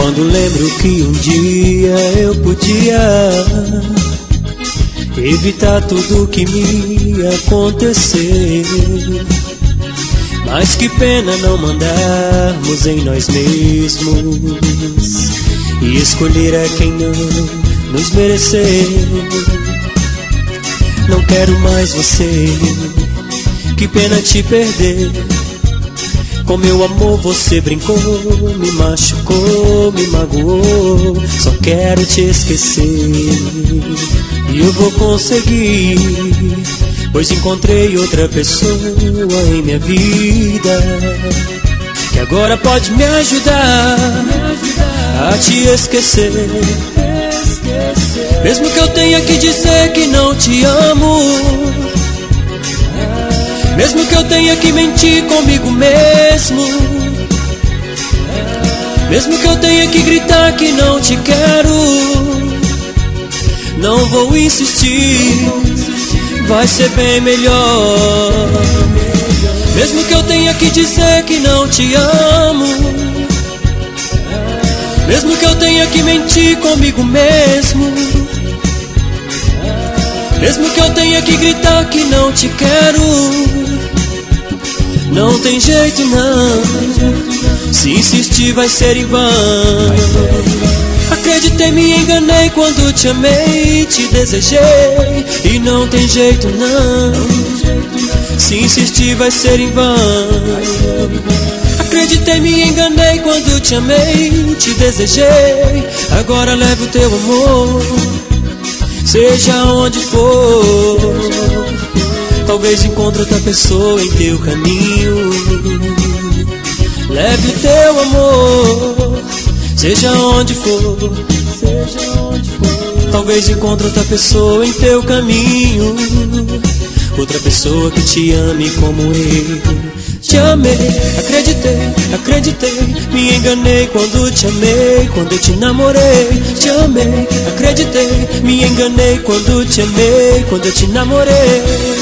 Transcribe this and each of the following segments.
Quando lembro que um dia eu podia evitar tudo que me aconteceu, mas que pena não mandarmos em nós mesmos e escolher a quem não nos mereceu. Não quero mais você, que pena te perder. Com meu amor você brincou, me machucou, me magoou. Só quero te esquecer e eu vou conseguir, pois encontrei outra pessoa em minha vida que agora pode me ajudar a te esquecer. Mesmo que eu tenha que dizer que não te amo, mesmo que eu tenha que mentir comigo mesmo, mesmo que eu tenha que gritar que não te quero, não vou insistir, vai ser bem melhor. Mesmo que eu tenha que dizer que não te amo, mesmo que eu tenha que mentir comigo mesmo, mesmo que eu tenha que gritar que não te quero, não tem jeito não, se insistir vai ser em vão. Acreditei, me enganei quando te amei, te desejei, e não tem jeito não, se insistir vai ser em vão. Acreditei, me enganei quando te amei, te desejei, agora leve o teu amor, seja onde for. Talvez encontre outra pessoa em teu caminho. Leve o teu amor, seja onde for. Talvez encontre outra pessoa em teu caminho, outra pessoa que te ame como eu te amei. Acreditei, me enganei quando te amei, quando eu te namorei. Te amei, acreditei, me enganei quando te amei, quando eu te namorei.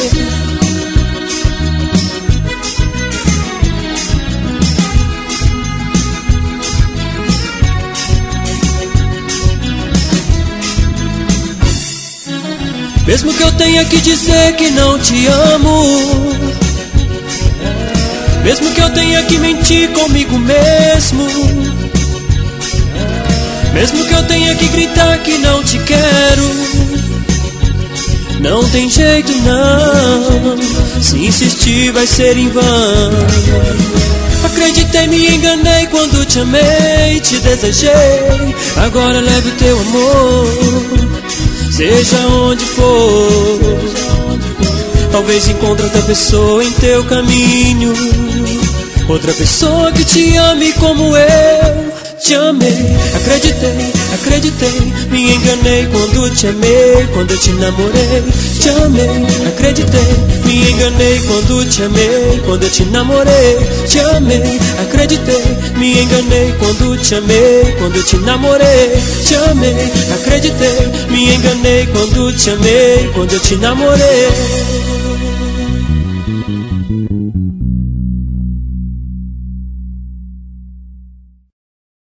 Mesmo que eu tenha que dizer que não te amo, mesmo que eu tenha que mentir comigo mesmo, mesmo que eu tenha que gritar que não te quero, não tem jeito não, se insistir vai ser em vão. Acreditei, me enganei quando te amei, te desejei, agora leve o teu amor, seja onde for. Talvez encontre outra pessoa em teu caminho, outra pessoa que te ame como eu te amei. Acreditei, me enganei quando te amei, quando eu te namorei. Te amei, acreditei, me enganei quando te amei, quando eu te namorei. Te amei, acreditei, me enganei quando te amei, quando eu te namorei. Te amei, acreditei, me enganei quando te amei, quando eu te namorei.